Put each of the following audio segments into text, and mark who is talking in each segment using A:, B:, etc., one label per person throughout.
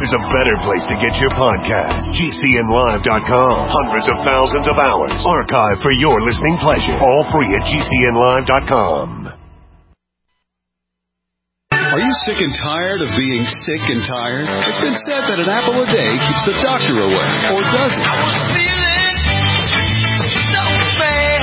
A: there's a better place to get your podcast. GCNlive.com. Hundreds of thousands of hours archived for your listening pleasure. All free at GCNlive.com.
B: Are you sick and tired of being sick and tired? It's been said that an apple a day keeps the doctor away. Or does it?
C: I was feeling so bad.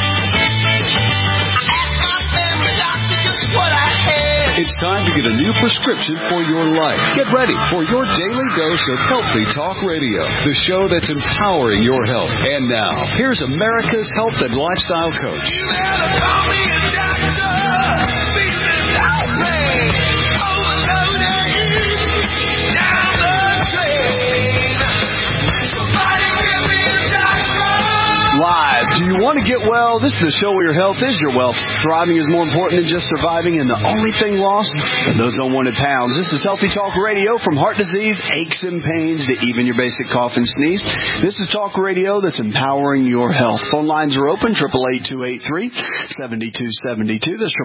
C: I asked my family doctor just what I had.
B: It's time to get a new prescription for your life. Get ready for your daily dose of Healthy Talk Radio, the show that's empowering your health. And now, here's America's health and lifestyle coach.
C: You better call me a doctor. Because I'm overloaded down the drain. Somebody give me a doctor.
B: Live. Do you want to get well? This is the show where your health is your wealth. Thriving is more important than just surviving, and the only thing lost are those unwanted pounds. This is Healthy Talk Radio, from heart disease, aches and pains, to even your basic cough and sneeze. This is talk radio that's empowering your health. Phone lines are open, 888-283-7272. That's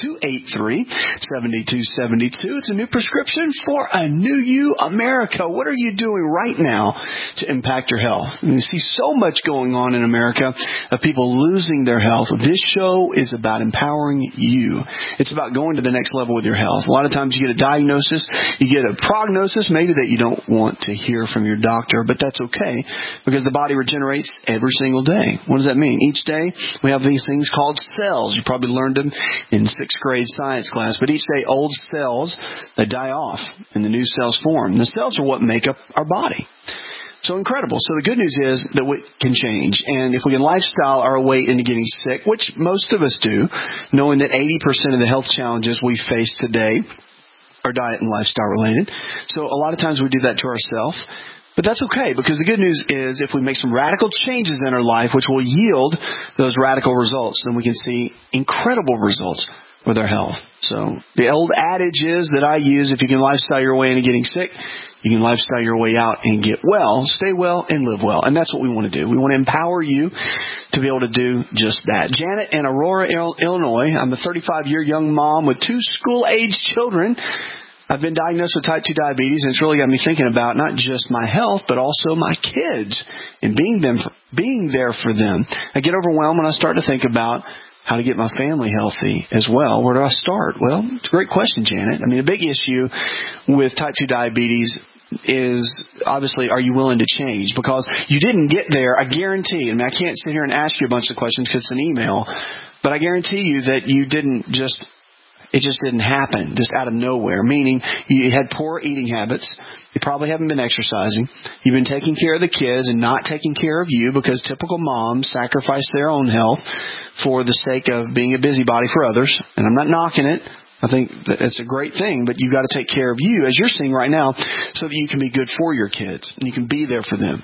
B: 888-283-7272. It's a new prescription for a new you, America. What are you doing right now to impact your health? And you see so much going on in America of people losing their health. This show is about empowering you. It's about going to the next level with your health. A lot of times you get a diagnosis, you get a prognosis, maybe that you don't want to hear from your doctor, but that's okay because the body regenerates every single day. What does that mean? Each day we have these things called cells. You probably learned them in 6th grade science class, but each day old cells, they die off and the new cells form. The cells are what make up our body. So incredible. So the good news is that we can change. And if we can lifestyle our way into getting sick, which most of us do, knowing that 80% of the health challenges we face today are diet and lifestyle related. So a lot of times we do that to ourselves. But that's okay, because the good news is if we make some radical changes in our life, which will yield those radical results, then we can see incredible results with our health. So the old adage is that I use, if you can lifestyle your way into getting sick, you can lifestyle your way out and get well, stay well, and live well. And that's what we want to do. We want to empower you to be able to do just that. Janet in Aurora, Illinois. I'm a 35-year young mom with 2 school-age children. I've been diagnosed with type 2 diabetes, and it's really got me thinking about not just my health, but also my kids and being there for them. I get overwhelmed when I start to think about how to get my family healthy as well. Where do I start? Well, it's a great question, Janet. I mean, a big issue with type 2 diabetes is obviously, are you willing to change? Because you didn't get there, I guarantee. I mean, I can't sit here and ask you a bunch of questions because it's an email, but I guarantee you that you didn't just... It just didn't happen just out of nowhere, meaning you had poor eating habits. You probably haven't been exercising. You've been taking care of the kids and not taking care of you because typical moms sacrifice their own health for the sake of being a busybody for others. And I'm not knocking it. I think that's a great thing, but you've got to take care of you, as you're seeing right now, so that you can be good for your kids and you can be there for them.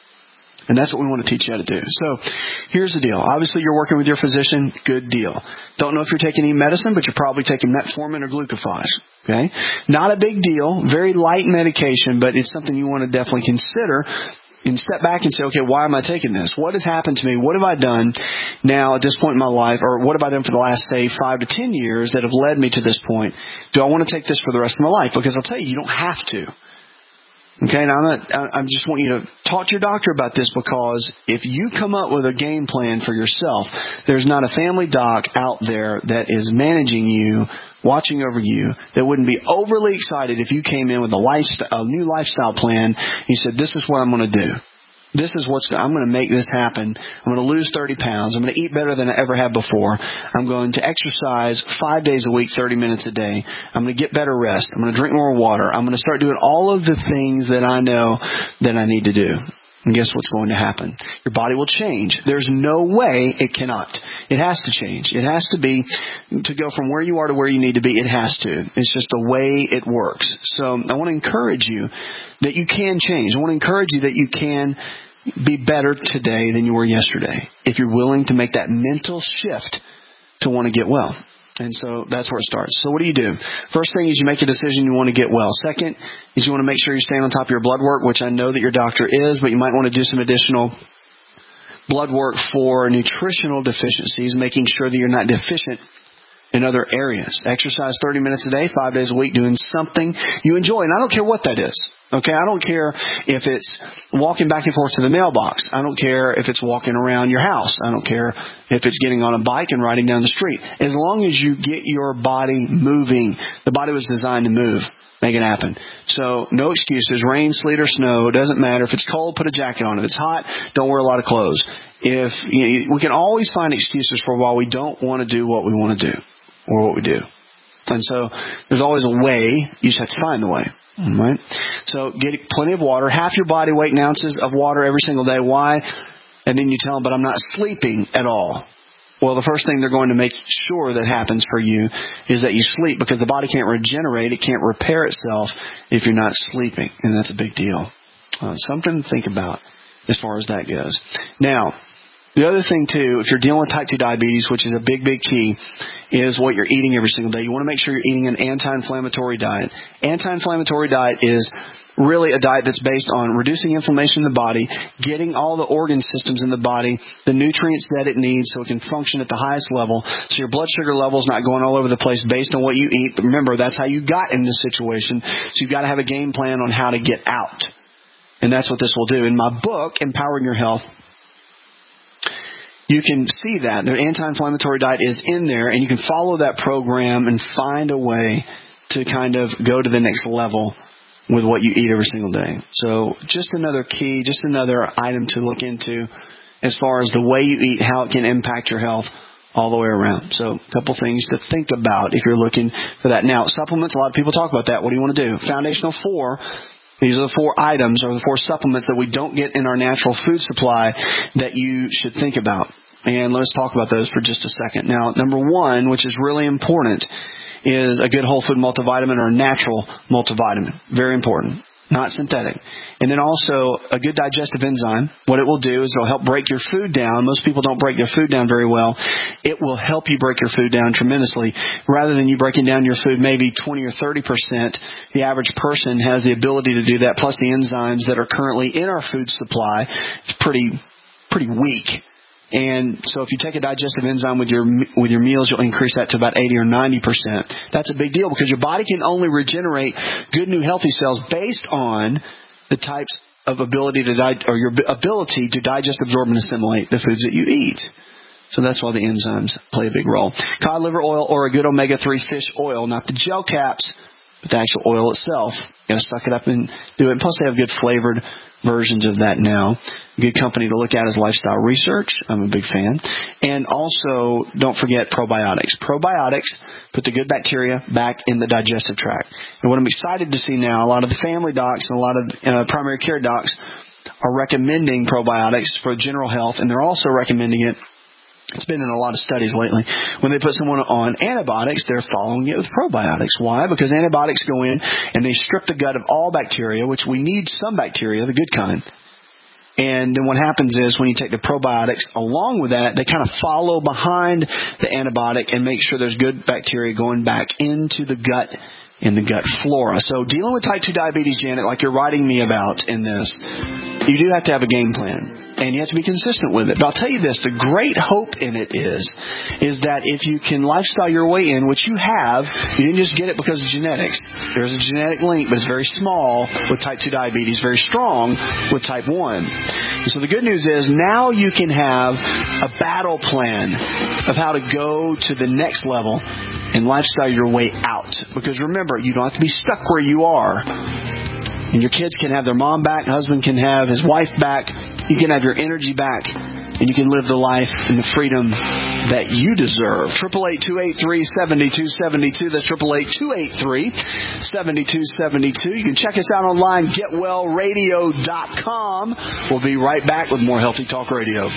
B: And that's what we want to teach you how to do. So here's the deal. Obviously, you're working with your physician. Good deal. Don't know if you're taking any medicine, but you're probably taking metformin or glucophage. Okay? Not a big deal. Very light medication, but it's something you want to definitely consider. And step back and say, okay, why am I taking this? What has happened to me? What have I done now at this point in my life? Or what have I done for the last, say, 5 to 10 years that have led me to this point? Do I want to take this for the rest of my life? Because I'll tell you, you don't have to. Okay, now I just want you to talk to your doctor about this, because if you come up with a game plan for yourself, there's not a family doc out there that is managing you, watching over you, that wouldn't be overly excited if you came in with a new lifestyle plan and you said, this is what I'm going to do. This is I'm going to make this happen. I'm going to lose 30 pounds. I'm going to eat better than I ever have before. I'm going to exercise 5 days a week, 30 minutes a day. I'm going to get better rest. I'm going to drink more water. I'm going to start doing all of the things that I know that I need to do. And guess what's going to happen? Your body will change. There's no way it cannot. It has to change. It has to be, to go from where you are to where you need to be, it has to. It's just the way it works. So I want to encourage you that you can change. I want to encourage you that you can be better today than you were yesterday, if you're willing to make that mental shift to want to get well. And so that's where it starts. So what do? First thing is you make a decision you want to get well. Second is you want to make sure you're staying on top of your blood work, which I know that your doctor is, but you might want to do some additional blood work for nutritional deficiencies, making sure that you're not deficient in other areas. Exercise 30 minutes a day, 5 days a week, doing something you enjoy. And I don't care what that is. Okay, I don't care if it's walking back and forth to the mailbox. I don't care if it's walking around your house. I don't care if it's getting on a bike and riding down the street. As long as you get your body moving, the body was designed to move. Make it happen. So no excuses. Rain, sleet, or snow, doesn't matter. If it's cold, put a jacket on. If it's hot, don't wear a lot of clothes. We can always find excuses for why we don't want to do what we want to do or what we do. And so there's always a way. You just have to find the way. Right? So get plenty of water. Half your body weight in ounces of water every single day. Why? And then you tell them, but I'm not sleeping at all. Well, the first thing they're going to make sure that happens for you is that you sleep, because the body can't regenerate. It can't repair itself if you're not sleeping. And that's a big deal. Something to think about as far as that goes. Now, the other thing, too, if you're dealing with type 2 diabetes, which is a big, big key, is what you're eating every single day. You want to make sure you're eating an anti-inflammatory diet. Anti-inflammatory diet is really a diet that's based on reducing inflammation in the body, getting all the organ systems in the body, the nutrients that it needs so it can function at the highest level, so your blood sugar level's not going all over the place based on what you eat. But remember, that's how you got in this situation, so you've got to have a game plan on how to get out. And that's what this will do. In my book, Empowering Your Health, you can see that. The anti-inflammatory diet is in there, and you can follow that program and find a way to kind of go to the next level with what you eat every single day. So just another key, just another item to look into as far as the way you eat, how it can impact your health all the way around. So a couple things to think about if you're looking for that. Now, supplements, a lot of people talk about that. What do you want to do? Foundational 4. These are the 4 items or the 4 supplements that we don't get in our natural food supply that you should think about. And let's talk about those for just a second. Now, number 1, which is really important, is a good whole food multivitamin or a natural multivitamin. Very important. Not synthetic. And then also a good digestive enzyme. What it will do is it will help break your food down. Most people don't break their food down very well. It will help you break your food down tremendously. Rather than you breaking down your food maybe 20 or 30%, the average person has the ability to do that, plus the enzymes that are currently in our food supply. It's pretty weak. And so if you take a digestive enzyme with your meals, you'll increase that to about 80 or 90%. That's a big deal, because your body can only regenerate good, new, healthy cells based on the types of ability to your ability to digest, absorb, and assimilate the foods that you eat. So that's why the enzymes play a big role. Cod liver oil or a good omega-3 fish oil, not the gel caps, but the actual oil itself. You got to suck it up and do it. And plus, they have good flavored versions of that now. A good company to look at is Lifestyle Research. I'm a big fan. And also, don't forget probiotics. Probiotics put the good bacteria back in the digestive tract. And what I'm excited to see now, a lot of the family docs and a lot of primary care docs are recommending probiotics for general health, and they're also recommending it. It's been in a lot of studies lately. When they put someone on antibiotics, they're following it with probiotics. Why? Because antibiotics go in and they strip the gut of all bacteria, which we need some bacteria, the good kind. And then what happens is when you take the probiotics along with that, they kind of follow behind the antibiotic and make sure there's good bacteria going back into the gut in the gut flora. So dealing with type 2 diabetes, Janet, like you're writing me about in this, you do have to have a game plan. And you have to be consistent with it. But I'll tell you this, the great hope in it is that if you can lifestyle your way in, which you have, you didn't just get it because of genetics. There's a genetic link, but it's very small with type 2 diabetes, very strong with type 1. And so the good news is now you can have a battle plan of how to go to the next level and lifestyle your way out. Because remember, you don't have to be stuck where you are. And your kids can have their mom back, husband can have his wife back, you can have your energy back, and you can live the life and the freedom that you deserve. 888-283-7272. That's 888-283-7272. You can check us out online, getwellradio.com. We'll be right back with more Healthy Talk Radio.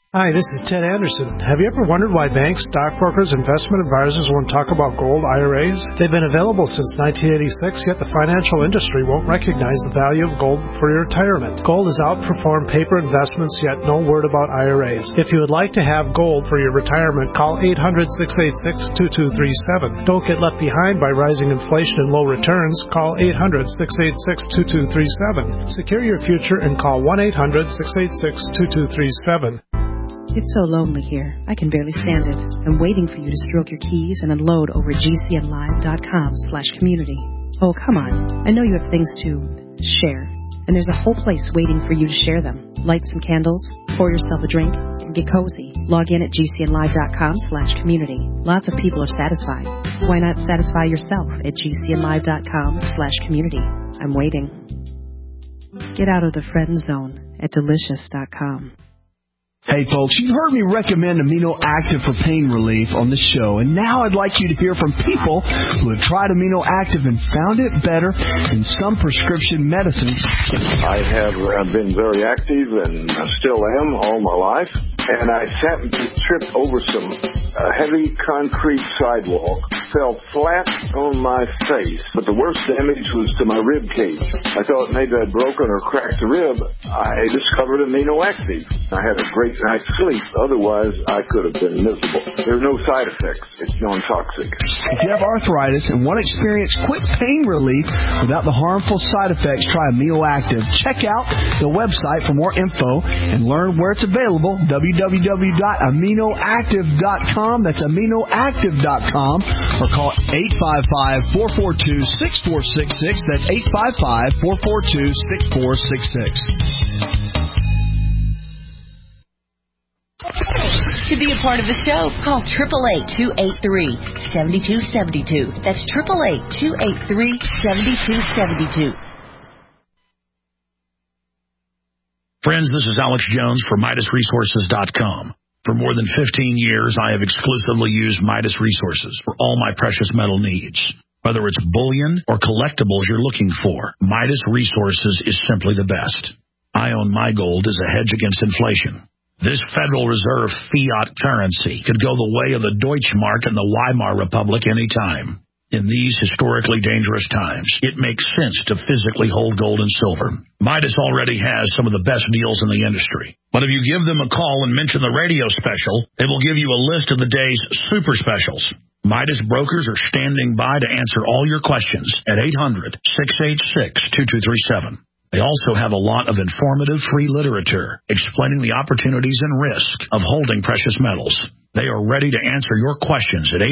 D: Hi, this is Ted Anderson. Have you ever wondered why banks, stockbrokers, investment advisors won't talk about gold IRAs? They've been available since 1986, yet the financial industry won't recognize the value of gold for your retirement. Gold has outperformed paper investments, yet no word about IRAs. If you would like to have gold for your retirement, call 800-686-2237. Don't get left behind by rising inflation and low returns. Call 800-686-2237. Secure your future and call 1-800-686-2237.
E: It's so lonely here. I can barely stand it. I'm waiting for you to stroke your keys and unload over gcnlive.com/community. Oh, come on. I know you have things to share, and there's a whole place waiting for you to share them. Light some candles, pour yourself a drink, and get cozy. Log in at gcnlive.com/community. Lots of people are satisfied. Why not satisfy yourself at gcnlive.com/community? I'm waiting. Get out of the friend zone at delicious.com.
B: Hey folks, you've heard me recommend Amino Active for pain relief on the show, and now I'd like you to hear from people who have tried Amino Active and found it better than some prescription medicines.
F: I have been very active and still am all my life, and I happened to trip over some heavy concrete sidewalk, fell flat on my face, but the worst damage was to my rib cage. I thought maybe I'd broken or cracked a rib. I discovered Amino Active. I had a great night's sleep. Otherwise, I could have been miserable. There are no side effects. It's non-toxic.
B: If you have arthritis and want to experience quick pain relief without the harmful side effects, try Amino Active. Check out the website for more info and learn where it's available, www.aminoactive.com. That's aminoactive.com. Or call 855-442-6466. That's 855-442-6466.
G: To be a part of the show, call 888-283-7272. That's 888-283-7272.
H: Friends, this is Alex Jones for MidasResources.com. For more than 15 years, I have exclusively used Midas Resources for all my precious metal needs. Whether it's bullion or collectibles you're looking for, Midas Resources is simply the best. I own my gold as a hedge against inflation. This Federal Reserve fiat currency could go the way of the Deutschmark and the Weimar Republic any time. In these historically dangerous times, it makes sense to physically hold gold and silver. Midas already has some of the best deals in the industry. But if you give them a call and mention the radio special, they will give you a list of the day's super specials. Midas brokers are standing by to answer all your questions at 800-686-2237. They also have a lot of informative free literature explaining the opportunities and risks of holding precious metals. They are ready to answer your questions at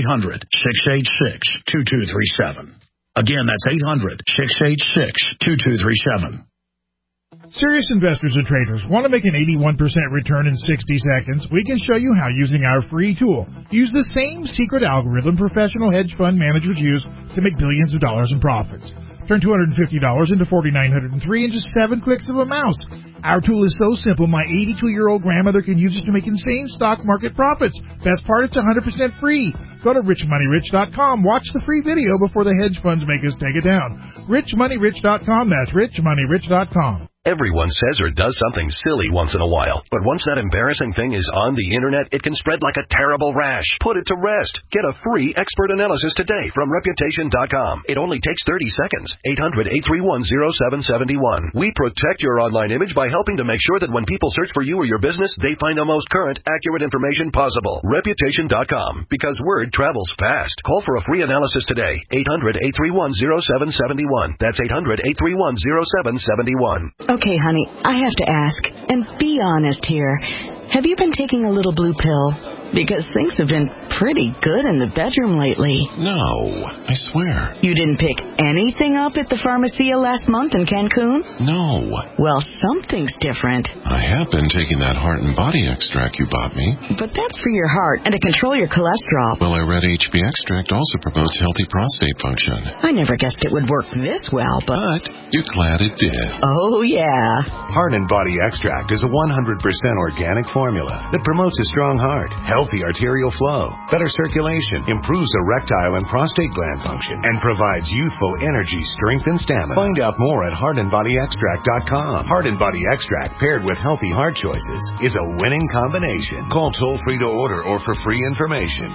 H: 800-686-2237. Again, that's 800-686-2237.
I: Serious investors and traders want to make an 81% return in 60 seconds. We can show you how using our free tool. Use the same secret algorithm professional hedge fund managers use to make billions of dollars in profits. Turn $250 into $4,903 in just 7 clicks of a mouse. Our tool is so simple, my 82-year-old grandmother can use it to make insane stock market profits. Best part, it's 100% free. Go to richmoneyrich.com. Watch the free video before the hedge funds make us take it down. richmoneyrich.com. That's richmoneyrich.com.
J: Everyone says or does something silly once in a while. But once that embarrassing thing is on the internet, it can spread like a terrible rash. Put it to rest. Get a free expert analysis today from Reputation.com. It only takes 30 seconds. 800-831-0771. We protect your online image by helping to make sure that when people search for you or your business, they find the most current, accurate information possible. Reputation.com. Because word travels fast. Call for a free analysis today. 800-831-0771. That's 800-831-0771.
K: Okay, honey, I have to ask, and be honest here. Have you been taking a little blue pill? Because things have been pretty good in the bedroom lately.
L: No, I swear.
K: You didn't pick anything up at the Pharmacia last month in Cancun?
L: No.
K: Well, something's different.
L: I have been taking that heart and body extract you bought me.
K: But that's for your heart and to control your cholesterol.
L: Well, I read HB extract also promotes healthy prostate function.
K: I never guessed it would work this well,
L: but you're glad it did.
K: Oh, yeah.
M: Heart and body extract is a 100% organic formula that promotes a strong heart, healthy arterial flow, better circulation, improves erectile and prostate gland function, and provides youthful energy, strength, and stamina. Find out more at HeartandBodyExtract.com. Heart and Body Extract paired with healthy heart choices is a winning combination. Call toll-free to order or for free information.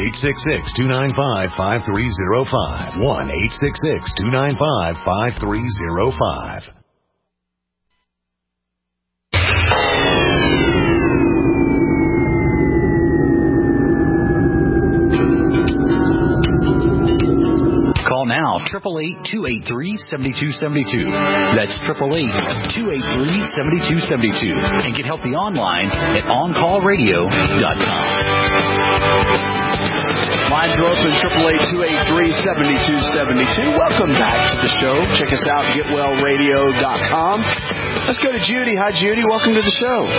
M: 1-866-295-5305. 1-866-295-5305.
N: Call now, 888-283-7272. That's 888-283-7272. And get healthy online at OnCallRadio.com.
B: Lines are open, 888-283-7272. Welcome back to the show. Check us out, GetWellRadio.com. Let's go to Judy. Hi, Judy. Welcome to the show.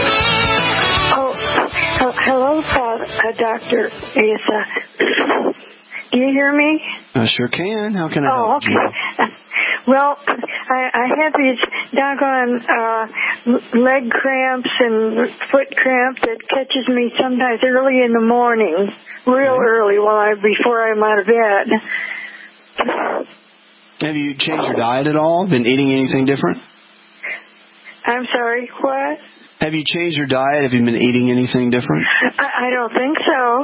O: Hello, Dr. Asa. Do you hear me?
B: I sure can. How can I help you?
O: Well, I have these doggone leg cramps and foot cramp that catches me sometimes early in the morning, real early before I'm out of bed.
B: Have you changed your diet at all? Been eating anything different?
O: I'm sorry, what?
B: Have you changed your diet? Have you been eating anything different?
O: I don't think so.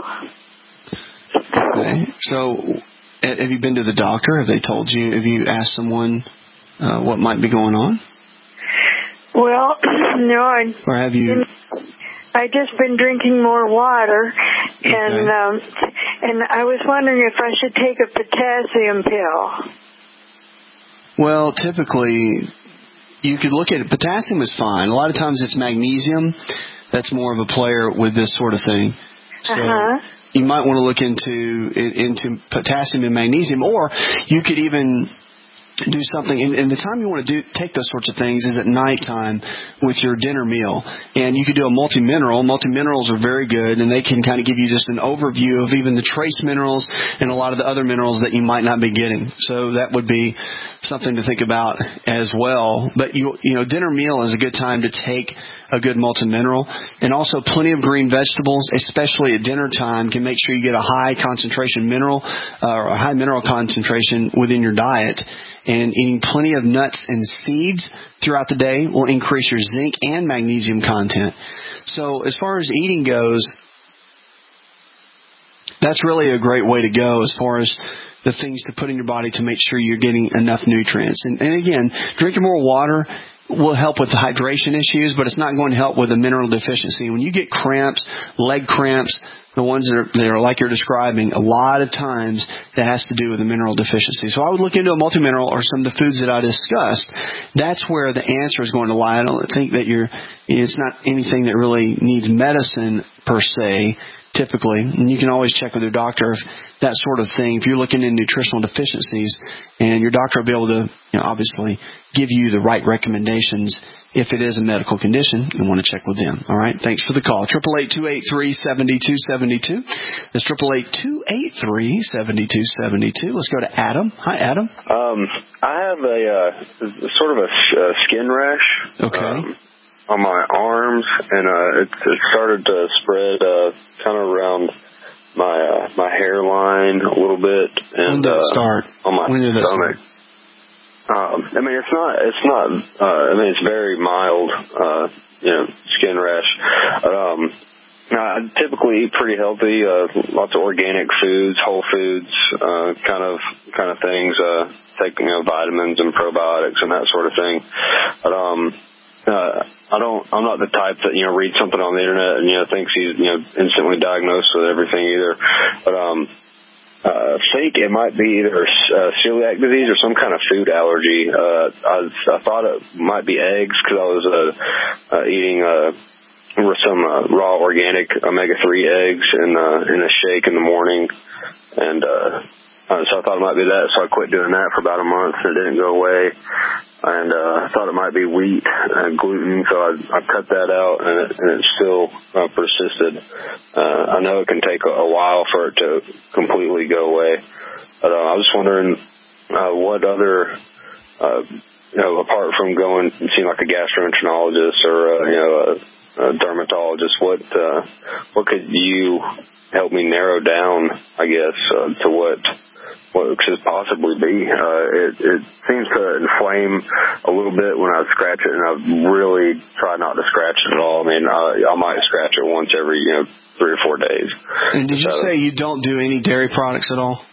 B: Okay. So, have you been to the doctor? Have they told you? Have you asked someone what might be going on?
O: Well, no.
B: Or have you?
O: I just been drinking more water, and I was wondering if I should take a potassium pill.
B: Well, typically, you could look at it. Potassium is fine. A lot of times it's magnesium that's more of a player with this sort of thing. So you might want to look into potassium and magnesium, or you could even do something. And the time you want to take those sorts of things is at nighttime with your dinner meal. And you could do a multi-mineral. Multi-minerals are very good, and they can kind of give you just an overview of even the trace minerals and a lot of the other minerals that you might not be getting. So that would be something to think about as well. But you know, dinner meal is a good time to take a good multi-mineral, and also plenty of green vegetables, especially at dinner time, can make sure you get a high concentration mineral or a high mineral concentration within your diet. And eating plenty of nuts and seeds throughout the day will increase your zinc and magnesium content. So as far as eating goes, that's really a great way to go as far as the things to put in your body to make sure you're getting enough nutrients. And again, drinking more water will help with the hydration issues, but it's not going to help with the mineral deficiency. When you get cramps, leg cramps, the ones that are like you're describing, a lot of times that has to do with the mineral deficiency. So I would look into a multi-mineral or some of the foods that I discussed. That's where the answer is going to lie. I don't think that it's not anything that really needs medicine per se, typically. And you can always check with your doctor if that sort of thing. If you're looking at nutritional deficiencies, and your doctor will be able to, obviously give you the right recommendations. If it is a medical condition, you want to check with them. All right. Thanks for the call. 888-283-7272. That's 888-283-7272. Let's go to Adam. Hi, Adam.
P: I have a sort of a skin rash.
B: Okay.
P: On my arms, and it started to spread kind of around my hairline a little bit, and
B: when did it start?
P: On my stomach. It's very mild, skin rash. I typically eat pretty healthy, lots of organic foods, whole foods, kind of things, take, vitamins and probiotics and that sort of thing. But, I'm not the type that, reads something on the internet and, thinks he's, instantly diagnosed with everything either. But, I think it might be either celiac disease or some kind of food allergy. I thought it might be eggs because I was eating some raw organic omega-3 eggs in a shake in the morning, and so I thought it might be that. So I quit doing that for about a month, and it didn't go away. And I thought it might be wheat and gluten, so I cut that out, and it still persisted. I know it can take a while for it to completely go away, but I was wondering what other, apart from going and seeing like a gastroenterologist or dermatologist. What could you help me narrow down, I guess, to what could possibly be? It seems to inflame a little bit when I scratch it, and I really try not to scratch it at all. I mean, I might scratch it once every 3 or 4 days.
B: And did you say you don't do any dairy products at all?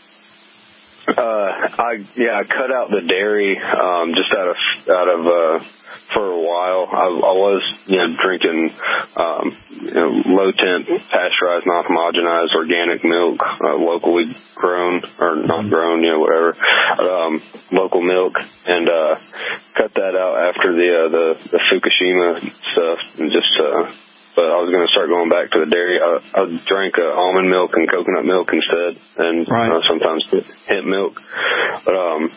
P: I cut out the dairy just out of for a while. I was drinking low temp, pasteurized, non-homogenized organic milk, locally grown or not grown, whatever, local milk, and cut that out after the Fukushima stuff, and just. But I was going to start going back to the dairy. I drank almond milk and coconut milk instead, and sometimes hemp milk. But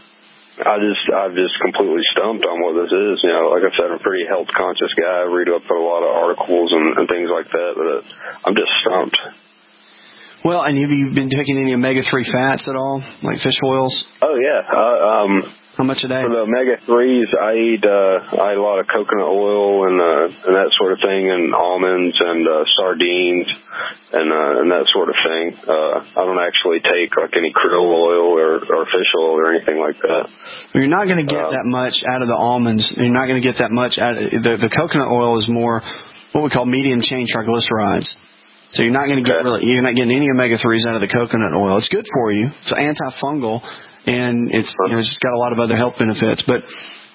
P: I've just completely stumped on what this is. Like I said, I'm a pretty health conscious guy. I read up a lot of articles and things like that, but I'm just stumped.
B: Well, and have you been taking any omega-3 fats at all, like fish oils?
P: Oh yeah.
B: How much a day?
P: For the omega-3s, I eat a lot of coconut oil and that sort of thing, and almonds and sardines and that sort of thing. I don't actually take like any krill oil or fish oil or anything like that.
B: You're not going to get that much out of the almonds. You're not going to get that much out of the coconut oil is more what we call medium chain triglycerides. So you're not going to you're not getting any omega-3s out of the coconut oil. It's good for you. It's antifungal. And it's got a lot of other health benefits. But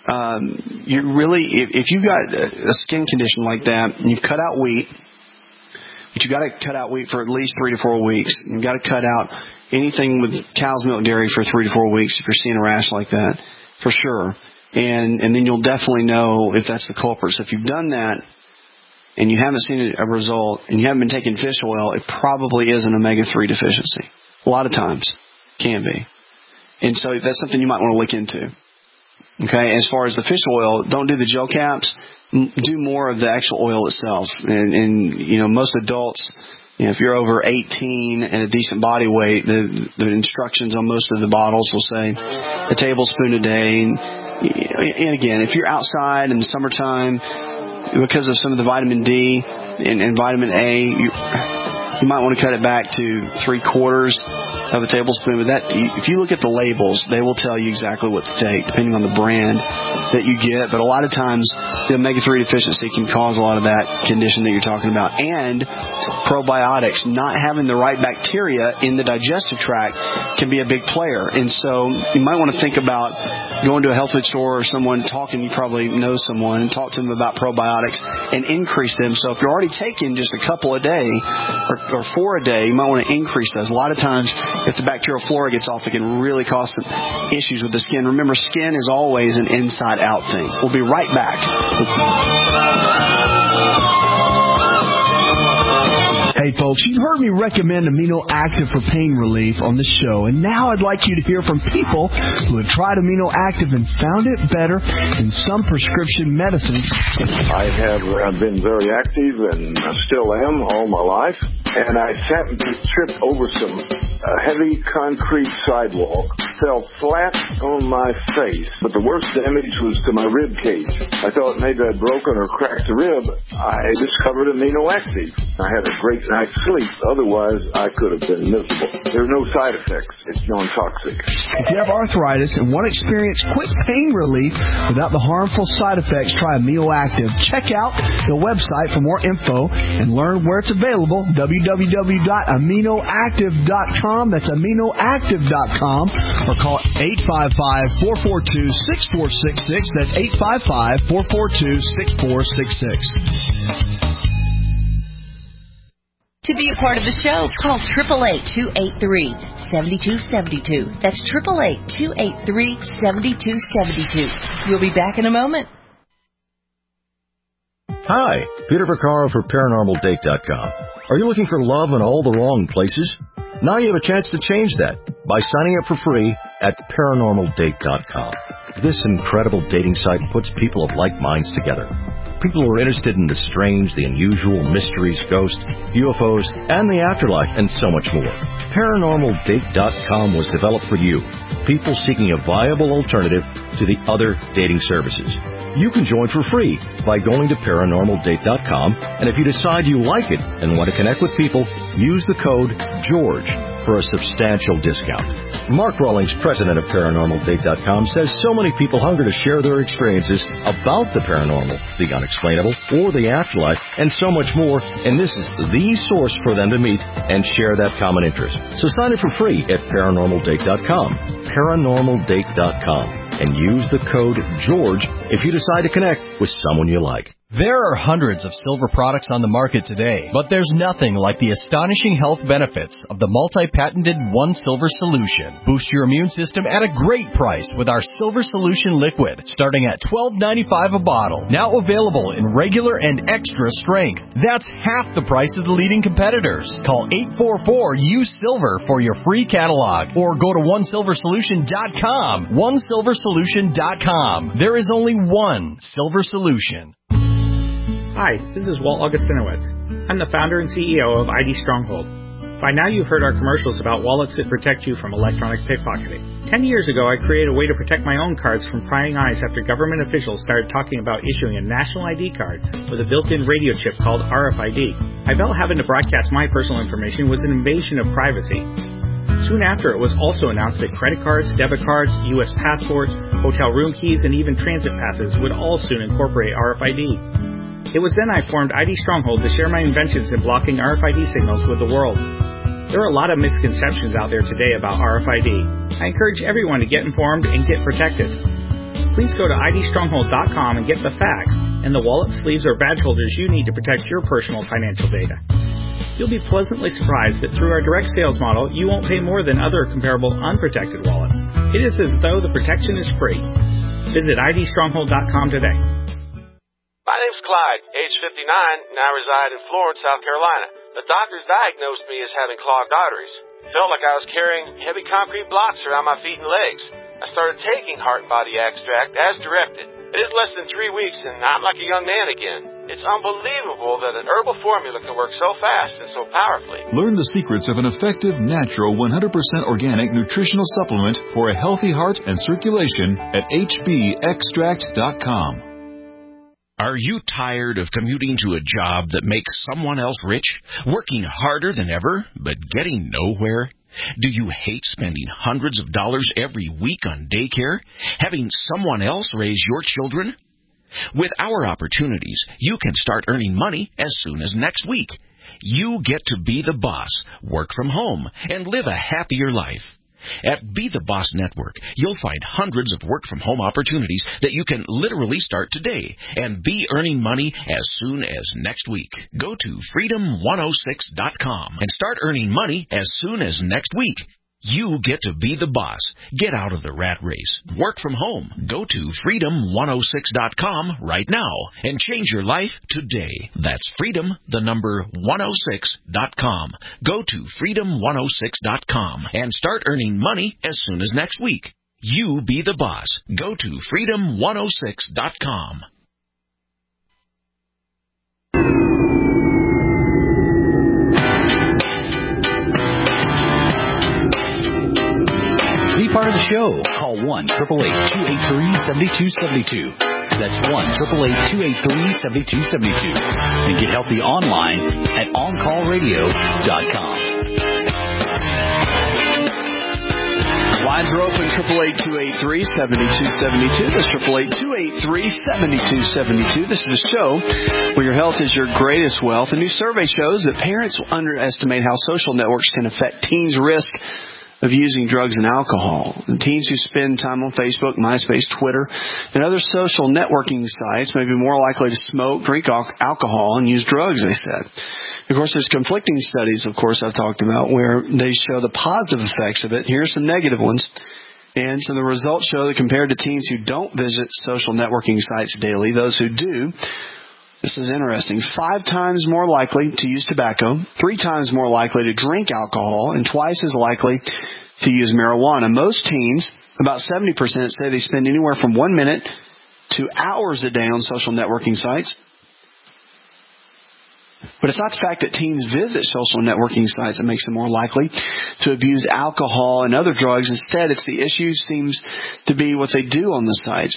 B: you really, if you've got a skin condition like that, and you've cut out wheat, but you've got to cut out wheat for at least 3 to 4 weeks. You've got to cut out anything with cow's milk dairy for 3 to 4 weeks if you're seeing a rash like that, for sure. And then you'll definitely know if that's the culprit. So if you've done that and you haven't seen a result and you haven't been taking fish oil, it probably is an omega-3 deficiency. A lot of times can be. And so that's something you might want to look into. Okay, as far as the fish oil, don't do the gel caps. Do more of the actual oil itself. And most adults, if you're over 18 and a decent body weight, the instructions on most of the bottles will say a tablespoon a day. And again, if you're outside in the summertime, because of some of the vitamin D and vitamin A, you might want to cut it back to 3/4 of a tablespoon. But if you look at the labels, they will tell you exactly what to take, depending on the brand that you get. But a lot of times, the omega-3 deficiency can cause a lot of that condition that you're talking about. And probiotics, not having the right bacteria in the digestive tract can be a big player. And so you might want to think about going to a health food store or someone talking, you probably know someone, and talk to them about probiotics and increase them. So if you're already taking just a couple a day or 4 a day, you might want to increase those. A lot of times, if the bacterial flora gets off, it can really cause some issues with the skin. Remember, skin is always an inside-out thing. We'll be right back. Hey folks, you've heard me recommend Amino Active for pain relief on the show, and now I'd like you to hear from people who have tried Amino Active and found it better than some prescription medicines.
F: I've been very active and still am all my life, and I happened to trip over some heavy concrete sidewalk, fell flat on my face, but the worst damage was to my rib cage. I thought maybe I'd broken or cracked a rib. I discovered Amino Active. I had a great night's sleep. Otherwise, I could have been miserable. There are no side effects. It's non-toxic.
B: If you have arthritis and want to experience quick pain relief without the harmful side effects, try Amino Active. Check out the website for more info and learn where it's available, www.aminoactive.com. That's aminoactive.com, or call 855-442-6466. That's 855-442-6466.
G: To be a part of the show, call 888-283-7272. That's 888-283-7272. We'll be back in a moment.
Q: Hi, Peter Vaccaro for ParanormalDate.com. Are you looking for love in all the wrong places? Now you have a chance to change that by signing up for free at ParanormalDate.com. This incredible dating site puts people of like minds together. People who are interested in the strange, the unusual, mysteries, ghosts, UFOs, and the afterlife, and so much more. ParanormalDate.com was developed for you, people seeking a viable alternative to the other dating services. You can join for free by going to ParanormalDate.com, and if you decide you like it and want to connect with people, use the code GEORGE for a substantial discount. Mark Rawlings, president of ParanormalDate.com, says so many people hunger to share their experiences about the paranormal, the unexplainable, or the afterlife, and so much more, and this is the source for them to meet and share that common interest. So sign up for free at ParanormalDate.com, ParanormalDate.com, and use the code GEORGE if you decide to connect with someone you like.
R: There are hundreds of silver products on the market today, but there's nothing like the astonishing health benefits of the multi-patented One Silver Solution. Boost your immune system at a great price with our Silver Solution Liquid, starting at $12.95 a bottle. Now available in regular and extra strength. That's half the price of the leading competitors. Call 844-U-SILVER for your free catalog, or go to OneSilverSolution.com. OneSilverSolution.com. There is only one Silver Solution.
S: Hi, this is Walt Augustinowicz. I'm the founder and CEO of ID Stronghold. By now you've heard our commercials about wallets that protect you from electronic pickpocketing. 10 years ago, I created a way to protect my own cards from prying eyes after government officials started talking about issuing a national ID card with a built-in radio chip called RFID. I felt having to broadcast my personal information was an invasion of privacy. Soon after, it was also announced that credit cards, debit cards, U.S. passports, hotel room keys, and even transit passes would all soon incorporate RFID. It was then I formed ID Stronghold to share my inventions in blocking RFID signals with the world. There are a lot of misconceptions out there today about RFID. I encourage everyone to get informed and get protected. Please go to idstronghold.com and get the facts and the wallet, sleeves, or badge holders you need to protect your personal financial data. You'll be pleasantly surprised that through our direct sales model, you won't pay more than other comparable unprotected wallets. It is as though the protection is free. Visit idstronghold.com today.
T: My name's Clyde, age 59, now reside in Florence, South Carolina. The doctors diagnosed me as having clogged arteries. Felt like I was carrying heavy concrete blocks around my feet and legs. I started taking Heart and Body Extract as directed. It is less than 3 weeks and I'm like a young man again. It's unbelievable that an herbal formula can work so fast and so powerfully.
U: Learn the secrets of an effective, natural, 100% organic nutritional supplement for a healthy heart and circulation at hbextract.com.
V: Are you tired of commuting to a job that makes someone else rich, working harder than ever, but getting nowhere? Do you hate spending hundreds of dollars every week on daycare, having someone else raise your children? With our opportunities, you can start earning money as soon as next week. You get to be the boss, work from home, and live a happier life. At Be the Boss Network, you'll find hundreds of work-from-home opportunities that you can literally start today and be earning money as soon as next week. Go to freedom106.com and start earning money as soon as next week. You get to be the boss. Get out of the rat race. Work from home. Go to freedom106.com right now and change your life today. That's freedom106.com. Go to freedom106.com and start earning money as soon as next week. You be the boss. Go to freedom106.com.
N: Be part of the show. Call 1-888-283-7272. That's 1-888-283-7272. And get healthy online at OnCallRadio.com.
B: Lines are open, 888-283-7272. That's 888-283-7272. This is the show where your health is your greatest wealth. A new survey shows that parents underestimate how social networks can affect teens' risk of using drugs and alcohol. And teens who spend time on Facebook, MySpace, Twitter, and other social networking sites may be more likely to smoke, drink alcohol, and use drugs, they said. Of course, there's conflicting studies, of course, I've talked about, where they show the positive effects of it. Here's some negative ones. And so the results show that compared to teens who don't visit social networking sites daily, those who do, this is interesting, 5 times more likely to use tobacco, 3 times more likely to drink alcohol, and twice as likely to use marijuana. Most teens, about 70%, say they spend anywhere from 1 minute to hours a day on social networking sites. But it's not the fact that teens visit social networking sites that makes them more likely to abuse alcohol and other drugs. Instead, it's the issue seems to be what they do on the sites.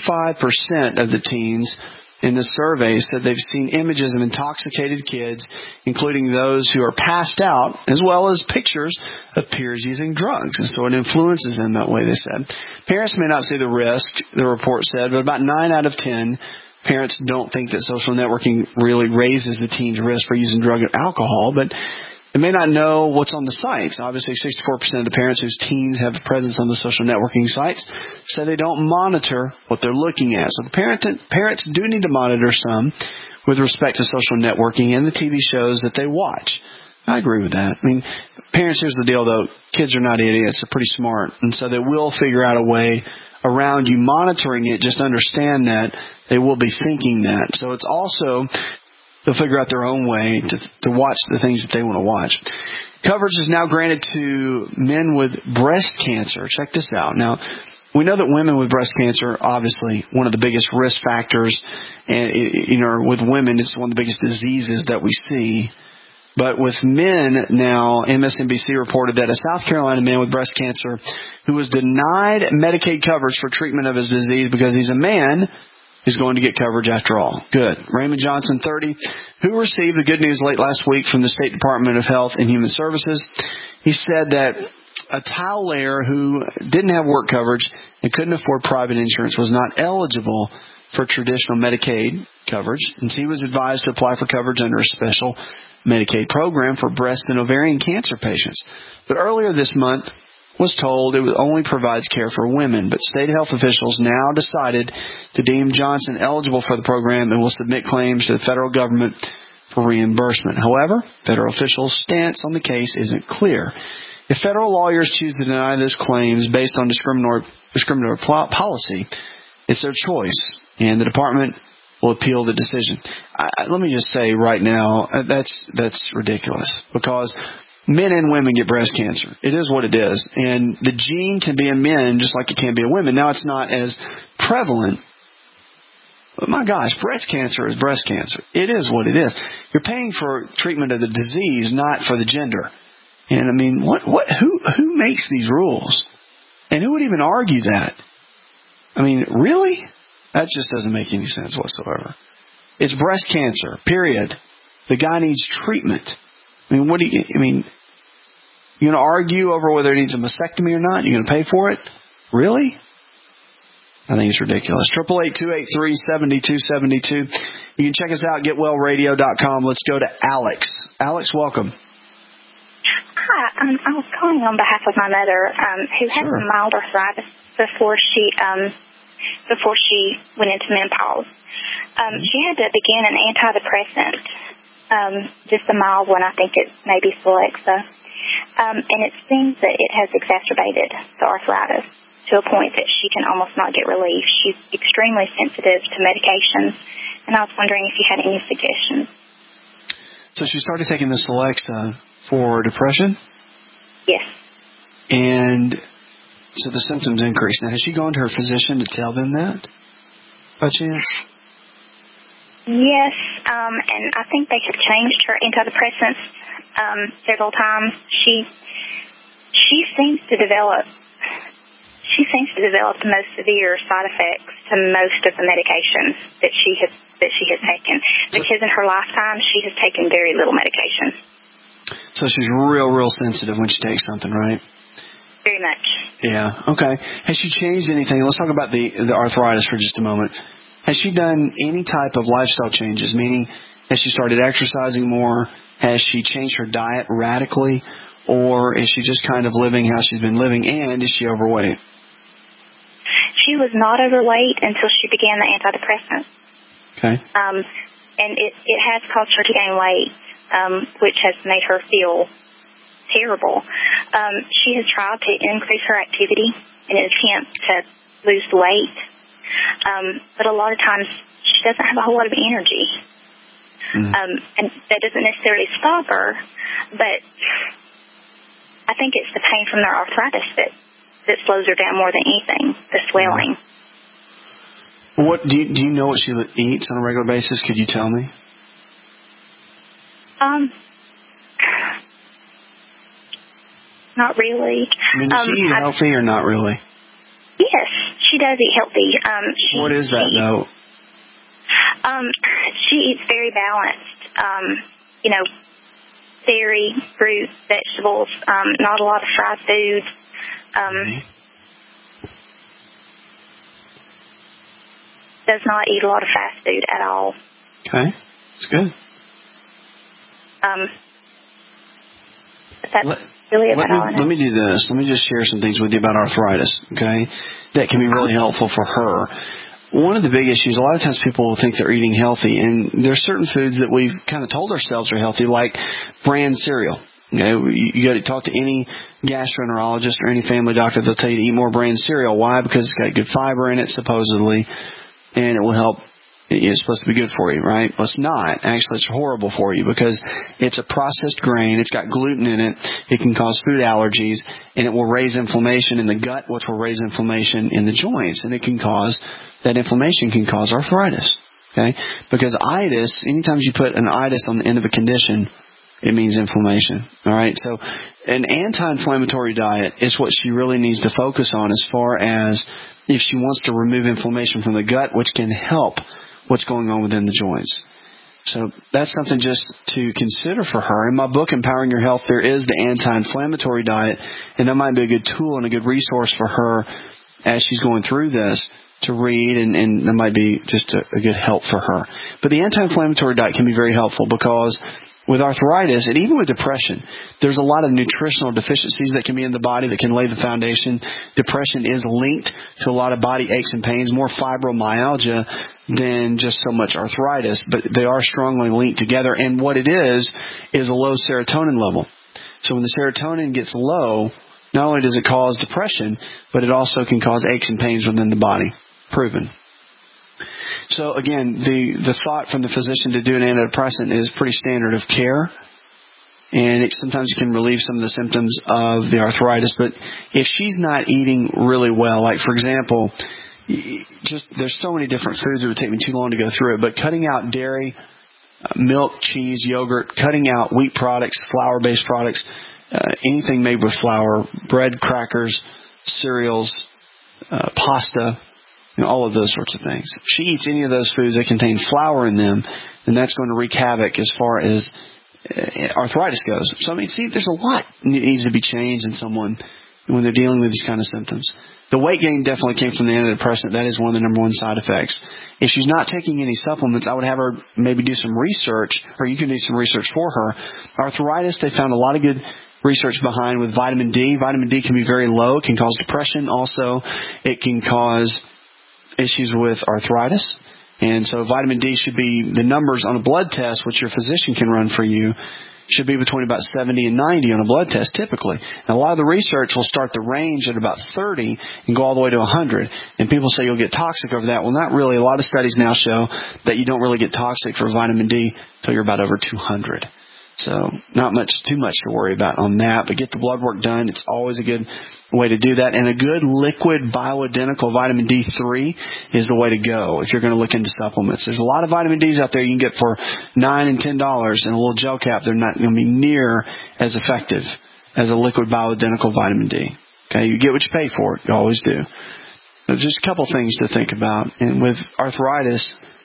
B: 45% of the teens in the survey said they've seen images of intoxicated kids, including those who are passed out, as well as pictures of peers using drugs. And so it influences them that way, they said. Parents may not see the risk, the report said, but about 9 out of 10 parents don't think that social networking really raises the teen's risk for using drug and alcohol, but they may not know what's on the sites. Obviously, 64% of the parents whose teens have a presence on the social networking sites say they don't monitor what they're looking at. So the parents do need to monitor some with respect to social networking and the TV shows that they watch. I agree with that. I mean, parents, here's the deal, though. Kids are not idiots. They're pretty smart. And so they will figure out a way around you monitoring it. Just understand that they will be thinking that. So it's also, they'll figure out their own way to watch the things that they want to watch. Coverage is now granted to men with breast cancer. Check this out. Now, we know that women with breast cancer, obviously, one of the biggest risk factors, and with women, it's one of the biggest diseases that we see. But with men now, MSNBC reported that a South Carolina man with breast cancer who was denied Medicaid coverage for treatment of his disease because he's a man is going to get coverage after all. Good. Raymond Johnson, 30, who received the good news late last week from the State Department of Health and Human Services. He said that a tile layer who didn't have work coverage and couldn't afford private insurance was not eligible for traditional Medicaid coverage, and he was advised to apply for coverage under a special Medicaid program for breast and ovarian cancer patients. But earlier this month was told it only provides care for women, but state health officials now decided to deem Johnson eligible for the program and will submit claims to the federal government for reimbursement. However, federal officials' stance on the case isn't clear. If federal lawyers choose to deny those claims based on discriminatory policy, it's their choice, and the department will appeal the decision. Let me just say right now, that's ridiculous, because men and women get breast cancer. It is what it is. And the gene can be in men just like it can be in women. Now, it's not as prevalent. But my gosh, breast cancer is breast cancer. It is what it is. You're paying for treatment of the disease, not for the gender. And I mean, who makes these rules? And who would even argue that? I mean, really? That just doesn't make any sense whatsoever. It's breast cancer, period. The guy needs treatment. I mean, you're going to argue over whether he needs a mastectomy or not? You're going to pay for it? Really? I think it's ridiculous. 888-283-7272. You can check us out, getwellradio.com. Let's go to Alex. Alex, welcome.
A: Hi, I was calling on behalf of my mother, who had some mild arthritis before she went into menopause. She had to begin an antidepressant, just a mild one. I think it may be Celexa. And it seems that it has exacerbated the arthritis to a point that she can almost not get relief. She's extremely sensitive to medications, and I was wondering if you had any suggestions.
B: So she started taking the Celexa for depression?
A: Yes.
B: And so the symptoms increased. Now, has she gone to her physician to tell them that, by chance?
A: Yes, and I think they have changed her antidepressants several times. She seems to develop the most severe side effects to most of the medications that she has taken, because in her lifetime she has taken very little medication.
B: So she's real sensitive when she takes something, right?
A: Very much.
B: Yeah. Okay. Has she changed anything? Let's talk about the arthritis for just a moment. Has she done any type of lifestyle changes? Meaning, has she started exercising more? Has she changed her diet radically? Or is she just kind of living how she's been living? And is she overweight?
A: She was not overweight until she began the antidepressant.
B: Okay.
A: And it has caused her to gain weight, which has made her feel terrible. She has tried to increase her activity in an attempt to lose weight, but a lot of times she doesn't have a whole lot of energy. And that doesn't necessarily stop her, but I think it's the pain from the arthritis that slows her down more than anything, the swelling.
B: What do you know what she eats on a regular basis? Could you tell me?
A: Not really.
B: I mean, does she eat healthy or not really?
A: Yes, she does eat healthy.
B: What is that, though?
A: She eats very balanced. Dairy, fruit, vegetables, not a lot of fried food. Does not eat a lot of fast food at all.
B: Okay, that's good.
A: That's really about all I know.
B: Let me do this. Let me just share some things with you about arthritis, okay? That can be really helpful for her. One of the big issues, a lot of times people will think they're eating healthy, and there's certain foods that we've kind of told ourselves are healthy, like bran cereal. Okay, you got to talk to any gastroenterologist or any family doctor, they'll tell you to eat more bran cereal. Why? Because it's got good fiber in it, supposedly, and it will help. It's supposed to be good for you, right? Well, it's not. Actually, it's horrible for you because it's a processed grain. It's got gluten in it. It can cause food allergies, and it will raise inflammation in the gut, which will raise inflammation in the joints, and that inflammation can cause arthritis, okay? Because itis, anytime you put an itis on the end of a condition, it means inflammation, all right? So an anti-inflammatory diet is what she really needs to focus on as far as if she wants to remove inflammation from the gut, which can help what's going on within the joints. So that's something just to consider for her. In my book, Empowering Your Health, there is the anti-inflammatory diet, and that might be a good tool and a good resource for her as she's going through this to read, and that might be just a good help for her. But the anti-inflammatory diet can be very helpful because with arthritis, and even with depression, there's a lot of nutritional deficiencies that can be in the body that can lay the foundation. Depression is linked to a lot of body aches and pains, more fibromyalgia than just so much arthritis, but they are strongly linked together. And what it is a low serotonin level. So when the serotonin gets low, not only does it cause depression, but it also can cause aches and pains within the body. Proven. So again, the thought from the physician to do an antidepressant is pretty standard of care, and sometimes it can relieve some of the symptoms of the arthritis. But if she's not eating really well, like for example, there's so many different foods, it would take me too long to go through it, but cutting out dairy, milk, cheese, yogurt, cutting out wheat products, flour-based products, anything made with flour, bread, crackers, cereals, pasta, all of those sorts of things. If she eats any of those foods that contain flour in them, then that's going to wreak havoc as far as arthritis goes. So, I mean, see, there's a lot that needs to be changed in someone when they're dealing with these kind of symptoms. The weight gain definitely came from the antidepressant. That is one of the number one side effects. If she's not taking any supplements, I would have her maybe do some research, or you can do some research for her. Arthritis, they found a lot of good research behind with vitamin D. Vitamin D can be very low. It can cause depression. Also, it can cause issues with arthritis. And so vitamin D should be, the numbers on a blood test, which your physician can run for you, should be between about 70 and 90 on a blood test typically. And a lot of the research will start the range at about 30 and go all the way to 100. And people say you'll get toxic over that. Well, not really. A lot of studies now show that you don't really get toxic for vitamin D until you're about over 200. So not too much to worry about on that, but get the blood work done. It's always a good way to do that. And a good liquid bioidentical vitamin D3 is the way to go if you're going to look into supplements. There's a lot of vitamin Ds out there you can get for $9 and $10 in a little gel cap. They're not going to be near as effective as a liquid bioidentical vitamin D. Okay, you get what you pay for it. You always do. There's just a couple things to think about. And with arthritis,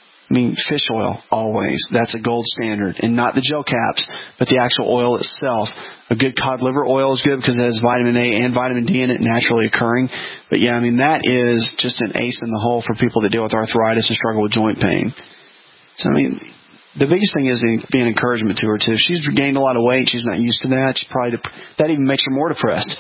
B: fish oil, always. That's a gold standard. And not the gel caps, but the actual oil itself. A good cod liver oil is good because it has vitamin A and vitamin D in it naturally occurring. But yeah, that is just an ace in the hole for people that deal with arthritis and struggle with joint pain. So, the biggest thing is be an encouragement to her, too. If she's gained a lot of weight, she's not used to that. That even makes her more depressed.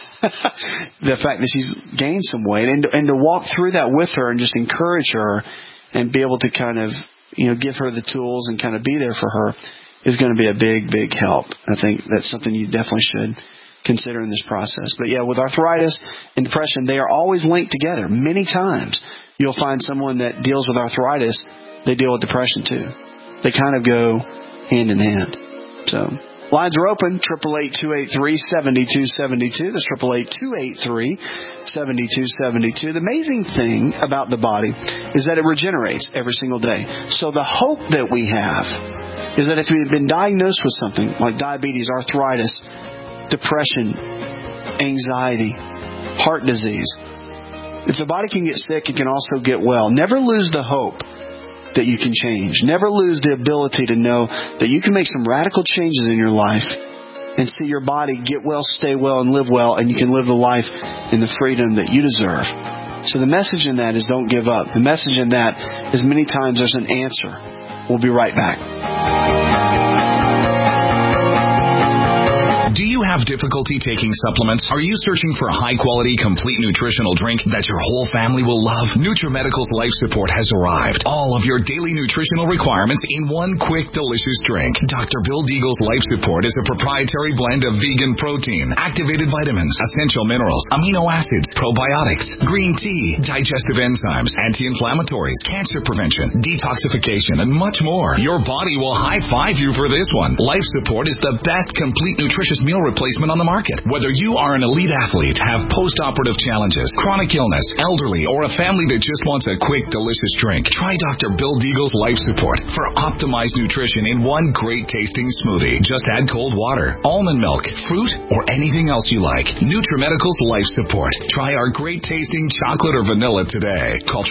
B: The fact that she's gained some weight. And to walk through that with her and just encourage her and be able to kind of give her the tools and kind of be there for her is going to be a big, big help. I think that's something you definitely should consider in this process. But yeah, with arthritis and depression, they are always linked together. Many times you'll find someone that deals with arthritis, they deal with depression too. They kind of go hand in hand. So lines are open, 888-283-7272. That's 888-283-7272. The amazing thing about the body is that it regenerates every single day. So the hope that we have is that if you've been diagnosed with something like diabetes, arthritis, depression, anxiety, heart disease, if the body can get sick, it can also get well. Never lose the hope that you can change. Never lose the ability to know that you can make some radical changes in your life and see your body get well, stay well, and live well, and you can live the life in the freedom that you deserve. So the message in that is don't give up. The message in that is many times there's an answer. We'll be right back.
C: Do you have difficulty taking supplements? Are you searching for a high-quality, complete nutritional drink that your whole family will love? NutriMedical's Life Support has arrived. All of your daily nutritional requirements in one quick, delicious drink. Dr. Bill Deagle's Life Support is a proprietary blend of vegan protein, activated vitamins, essential minerals, amino acids, probiotics, green tea, digestive enzymes, anti-inflammatories, cancer prevention, detoxification, and much more. Your body will high-five you for this one. Life Support is the best complete nutritious meal replacement on the market. Whether you are an elite athlete, have post-operative challenges, chronic illness, elderly, or a family that just wants a quick, delicious drink, try Dr. Bill Deagle's Life Support for optimized nutrition in one great-tasting smoothie. Just add cold water, almond milk, fruit, or anything else you like. NutriMedical's Life Support. Try our great-tasting chocolate or vanilla today. Call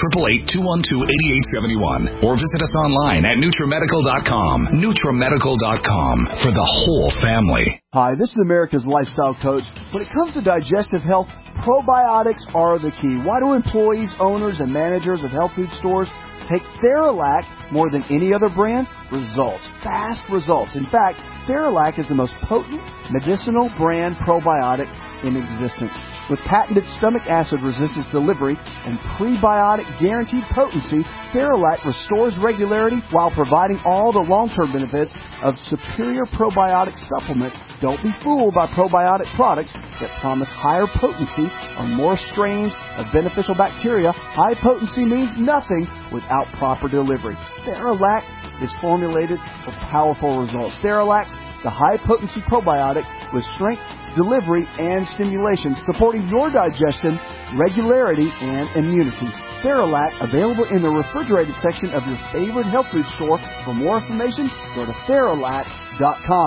C: 888-212-8871 or visit us online at NutriMedical.com. NutriMedical.com for the whole family.
B: Hi, this is America's Lifestyle Coach. When it comes to digestive health, probiotics are the key. Why do employees, owners, and managers of health food stores take Theralac more than any other brand? Results. Fast results. In fact, Theralac is the most potent medicinal brand probiotic in existence. With patented stomach acid resistance delivery and prebiotic guaranteed potency, Theralac restores regularity while providing all the long-term benefits of superior probiotic supplement. Don't be fooled by probiotic products that promise higher potency or more strains of beneficial bacteria. High potency means nothing without proper delivery. Theralac is formulated for powerful results. Theralac, the high-potency probiotic with strength, delivery, and stimulation, supporting your digestion, regularity, and immunity. Theralac, available in the refrigerated section of your favorite health food store. For more information, go to Theralac.com.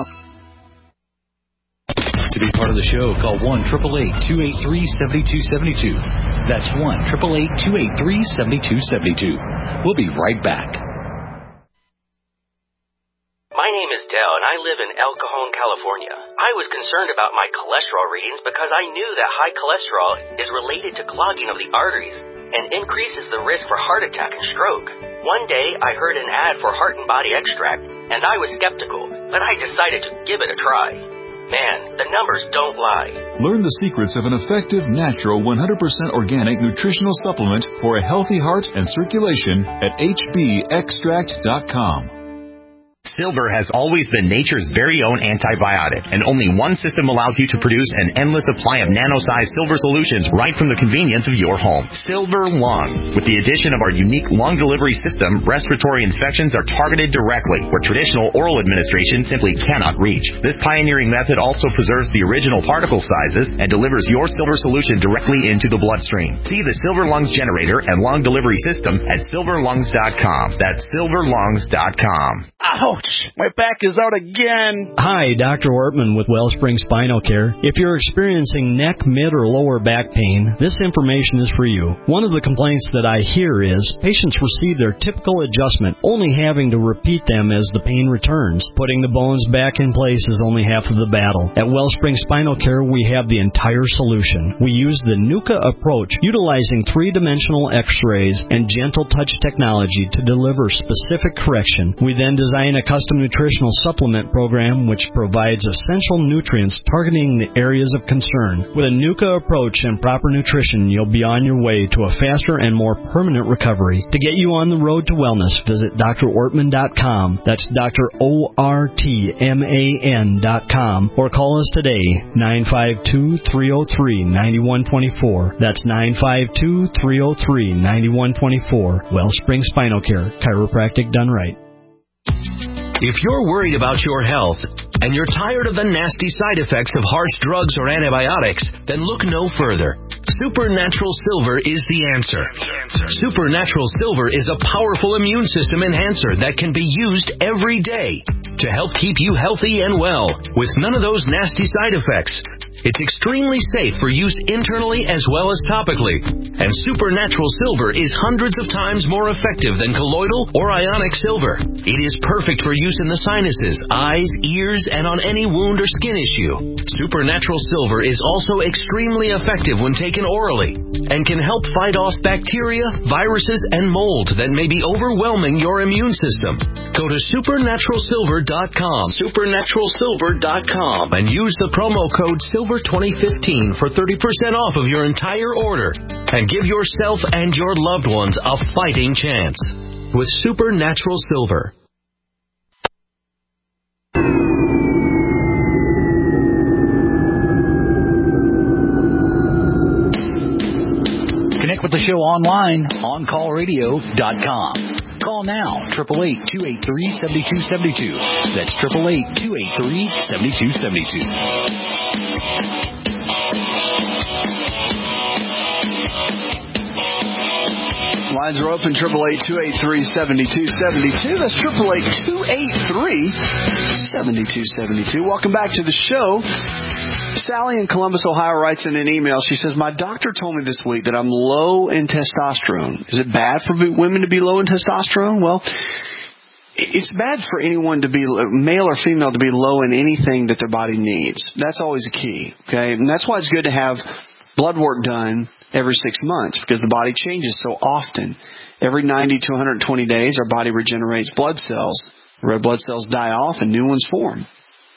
N: To be part of the show, call 1-888-283-7272. That's 1-888-283-7272. We'll be right back.
D: My name is Dell, and I live in El Cajon, California. I was concerned about my cholesterol readings because I knew that high cholesterol is related to clogging of the arteries and increases the risk for heart attack and stroke. One day, I heard an ad for Heart and Body Extract, and I was skeptical, but I decided to give it a try. Man, the numbers don't lie.
U: Learn the secrets of an effective, natural, 100% organic nutritional supplement for a healthy heart and circulation at hbextract.com.
W: Silver has always been nature's very own antibiotic, and only one system allows you to produce an endless supply of nano-sized silver solutions right from the convenience of your home. Silver Lungs. With the addition of our unique lung delivery system, respiratory infections are targeted directly, where traditional oral administration simply cannot reach. This pioneering method also preserves the original particle sizes and delivers your silver solution directly into the bloodstream. See the Silver Lungs generator and lung delivery system at silverlungs.com. That's silverlungs.com.
X: Ouch! My back is out again.
Y: Hi, Dr. Ortman with Wellspring Spinal Care. If you're experiencing neck, mid, or lower back pain, this information is for you. One of the complaints that I hear is patients receive their typical adjustment, only having to repeat them as the pain returns. Putting the bones back in place is only half of the battle. At Wellspring Spinal Care, we have the entire solution. We use the NUCA approach, utilizing three-dimensional x-rays and gentle touch technology to deliver specific correction. We then design a custom nutritional supplement program which provides essential nutrients targeting the areas of concern. With a NUCA approach and proper nutrition, you'll be on your way to a faster and more permanent recovery. To get you on the road to wellness, visit drortman.com. That's drortman.com, or call us today, 952-303-9124. That's 952-303-9124. Wellspring Spinal Care, chiropractic done right.
V: If you're worried about your health and you're tired of the nasty side effects of harsh drugs or antibiotics, then look no further. Supernatural Silver is the answer. Supernatural Silver is a powerful immune system enhancer that can be used every day.
E: to help keep you healthy and well with none of those nasty side effects. It's extremely safe for use internally as well as topically. And Supernatural Silver is hundreds of times more effective than colloidal or ionic silver. It is perfect for use in the sinuses, eyes, ears, and on any wound or skin issue. Supernatural Silver is also extremely effective when taken orally and can help fight off bacteria, viruses, and mold that may be overwhelming your immune system. Go to supernaturalsilver.com, supernaturalsilver.com, and use the promo code SILVER2015 for 30% off of your entire order. And give yourself and your loved ones a fighting chance with Supernatural Silver.
N: Connect with the show online, OnCallRadio.com. Call now, 888-283-7272. That's 888-283-7272.
B: Lines are open, 888-283-7272. That's 888-283-7272. Welcome back to the show. Sally in Columbus, Ohio writes in an email. She says, my doctor told me this week that I'm low in testosterone. Is it bad for women to be low in testosterone? Well, it's bad for anyone to be, male or female, to be low in anything that their body needs. That's always a key, okay? And that's why it's good to have blood work done every 6 months, because the body changes so often. Every 90 to 120 days, our body regenerates blood cells. Red blood cells die off and new ones form.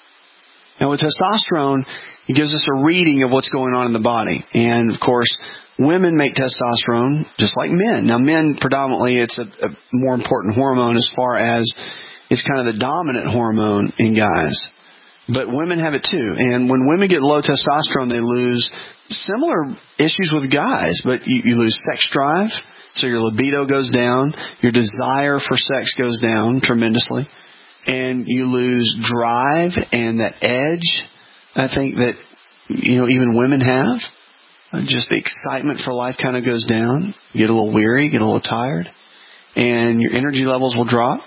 B: Now, with testosterone, it gives us a reading of what's going on in the body. And, of course, women make testosterone just like men. Now, men, predominantly, it's a more important hormone as far as it's kind of the dominant hormone in guys. But women have it too. And when women get low testosterone, they lose similar issues with guys. But you lose sex drive, so your libido goes down. Your desire for sex goes down tremendously. And you lose drive and that edge, I think, that even women have. Just the excitement for life kind of goes down. You get a little weary, get a little tired, and your energy levels will drop.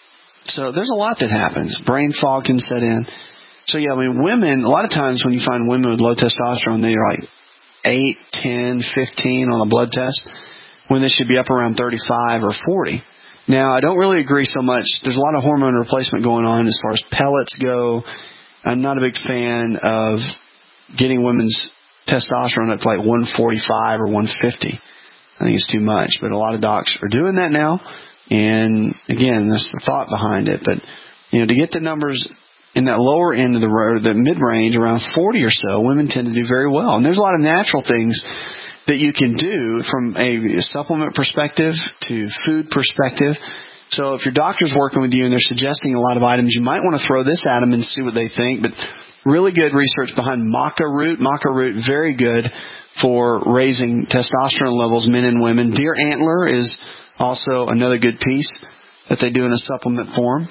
B: So there's a lot that happens. Brain fog can set in. So, yeah, I mean, women, a lot of times when you find women with low testosterone, they're like 8, 10, 15 on a blood test, when they should be up around 35 or 40. Now, I don't really agree so much. There's a lot of hormone replacement going on as far as pellets go. I'm not a big fan of getting women's testosterone up to like 145 or 150. I think it's too much, but a lot of docs are doing that now. And, again, that's the thought behind it. But, to get the numbers in that lower end of the mid-range, around 40 or so, women tend to do very well. And there's a lot of natural things that you can do from a supplement perspective to food perspective. So if your doctor's working with you and they're suggesting a lot of items, you might want to throw this at them and see what they think. But really good research behind maca root. Maca root, very good for raising testosterone levels, men and women. Deer antler is also another good piece that they do in a supplement form.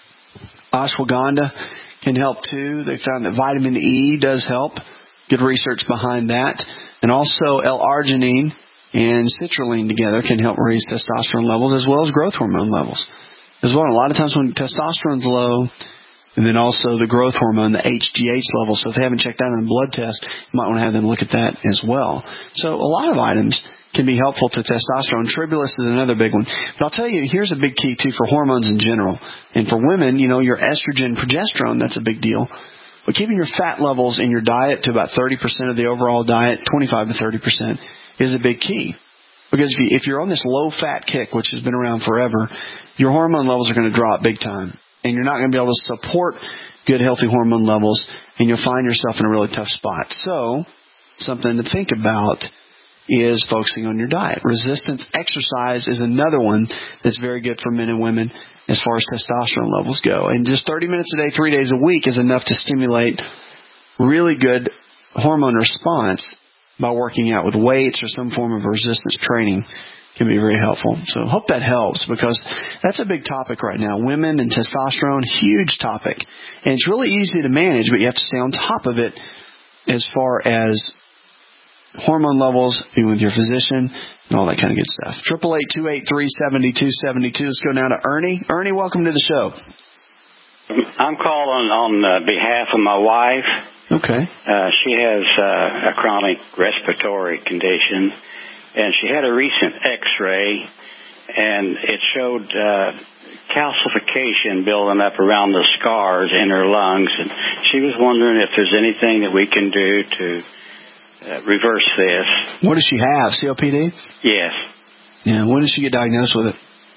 B: Ashwagandha can help too. They found that vitamin E does help. Good research behind that. And also L-arginine and citrulline together can help raise testosterone levels as well as growth hormone levels as well. And a lot of times when testosterone's low, and then also the growth hormone, the HGH level. So if they haven't checked that in the blood test, you might want to have them look at that as well. So a lot of items can be helpful to testosterone. Tribulus is another big one. But I'll tell you, here's a big key, too, for hormones in general. And for women, your estrogen, progesterone, that's a big deal. But keeping your fat levels in your diet to about 30% of the overall diet, 25 to 30%, is a big key. Because if you're on this low-fat kick, which has been around forever, your hormone levels are going to drop big time. And you're not going to be able to support good, healthy hormone levels, and you'll find yourself in a really tough spot. So, something to think about is focusing on your diet. Resistance exercise is another one that's very good for men and women as far as testosterone levels go. And just 30 minutes a day, 3 days a week is enough to stimulate really good hormone response by working out with weights or some form of resistance training. Can be very helpful. So hope that helps, because that's a big topic right now. Women and testosterone, huge topic. And it's really easy to manage, but you have to stay on top of it as far as hormone levels, being with your physician, and all that kind of good stuff. 888-283-7272. Let's go now to Ernie. Ernie, welcome to the show.
H: I'm calling on behalf of my wife.
B: Okay.
H: She has a chronic respiratory condition, and she had a recent X-ray, and it showed calcification building up around the scars in her lungs, and she was wondering if there's anything that we can do to reverse this.
B: What does she have, COPD?
H: Yes.
B: Yeah, when did she get diagnosed with it?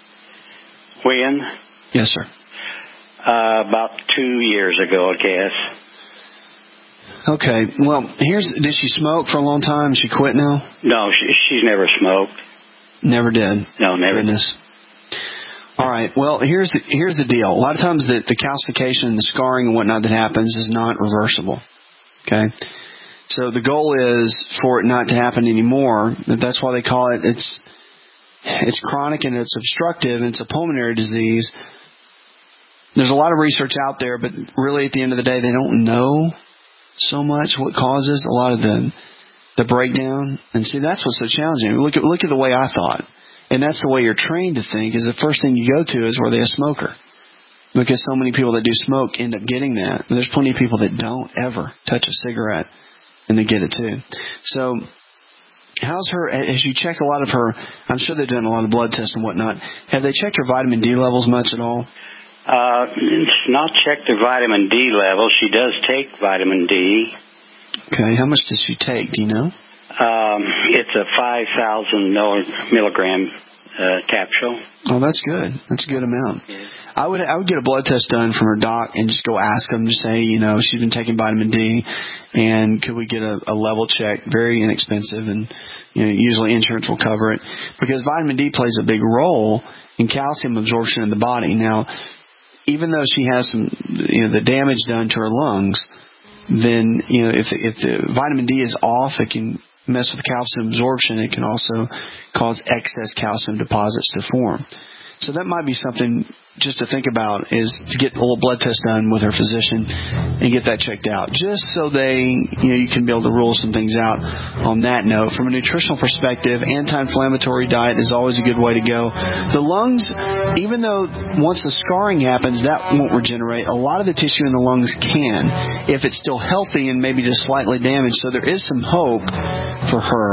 H: When?
B: Yes, sir.
H: About 2 years ago, I guess.
B: Okay, well, did she smoke for a long time? She quit now?
H: No, she's never smoked.
B: Never did?
H: No, never.
B: Goodness. All right, well, here's the deal. A lot of times the calcification and the scarring and whatnot that happens is not reversible, okay? So the goal is for it not to happen anymore. That's why they call it, it's chronic and it's obstructive and it's a pulmonary disease. There's a lot of research out there, but really at the end of the day, they don't know so much what causes a lot of the breakdown. And see, that's what's so challenging. Look at the way I thought. And that's the way you're trained to think, is the first thing you go to is, were they a smoker? Because so many people that do smoke end up getting that. There's plenty of people that don't ever touch a cigarette, and they get it too. So has you checked a lot of her, I'm sure they've done a lot of blood tests and whatnot. Have they checked her vitamin D levels much at all?
H: It's not checked her vitamin D level. She does take vitamin D.
B: Okay, how much does she take? Do you know?
H: It's a 5,000 milligram capsule.
B: Oh, that's good. That's a good amount.
H: Yeah.
B: I would get a blood test done from her doc and just go ask them, just say, she's been taking vitamin D, and could we get a level check? Very inexpensive, and usually insurance will cover it, because vitamin D plays a big role in calcium absorption in the body. Now, even though she has some, the damage done to her lungs, then, if the vitamin D is off, it can mess with calcium absorption. It can also cause excess calcium deposits to form. So that might be something just to think about, is to get a little blood test done with her physician and get that checked out, just so you can be able to rule some things out on that note. From a nutritional perspective, anti-inflammatory diet is always a good way to go. The lungs, even though once the scarring happens, that won't regenerate, a lot of the tissue in the lungs can, if it's still healthy and maybe just slightly damaged. So there is some hope for her.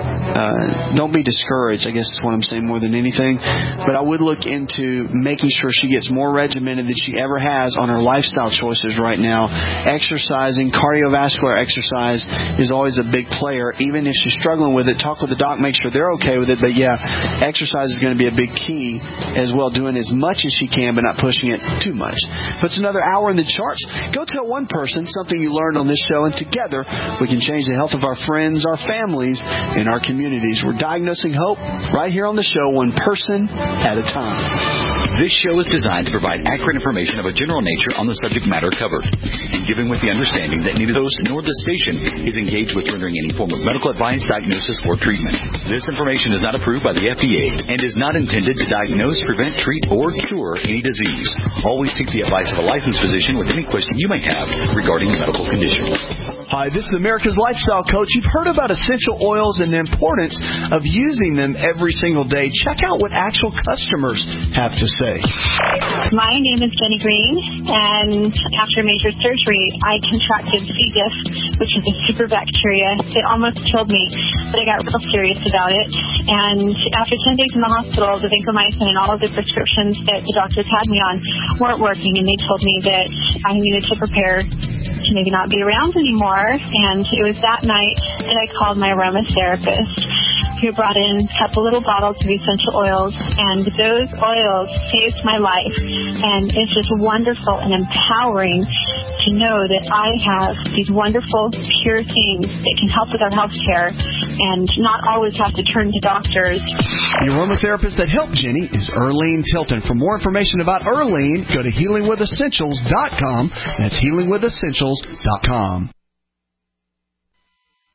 B: Don't be discouraged, I guess is what I'm saying more than anything. But I would look into making sure she gets more regimented than she ever has on her lifestyle choices right now. Exercising, cardiovascular exercise is always a big player. Even if she's struggling with it, talk with the doc, make sure they're okay with it. But yeah, exercise is going to be a big key as well, doing as much as she can but not pushing it too much. Puts another hour in the charts. Go tell one person something you learned on this show, and together we can change the health of our friends, our families, and our communities. We're diagnosing hope right here on the show, one person at a time.
N: This show is designed to provide accurate information of a general nature on the subject matter covered, and given with the understanding that neither host nor the station is engaged with rendering any form of medical advice, diagnosis, or treatment. This information is not approved by the FDA and is not intended to diagnose, prevent, treat, or cure any disease. Always seek the advice of a licensed physician with any question you may have regarding a medical condition.
B: Hi, this is America's Lifestyle Coach. You've heard about essential oils and the importance of using them every single day. Check out what actual customers have to say.
I: My name is Jenny Green, and after major surgery, I contracted C. diff, which is a super bacteria. It almost killed me, but I got real serious about it. And after 10 days in the hospital, the vancomycin and all of the prescriptions that the doctors had me on weren't working, and they told me that I needed to prepare to maybe not be around anymore. And it was that night that I called my aromatherapist, who brought in a couple little bottles of essential oils, and those oils saved my life. And it's just wonderful and empowering to know that I have these wonderful, pure things that can help with our health care and not always have to turn to doctors.
B: The aromatherapist that helped Jenny is Earlene Tilton. For more information about Earlene, go to healingwithessentials.com. That's healingwithessentials.com.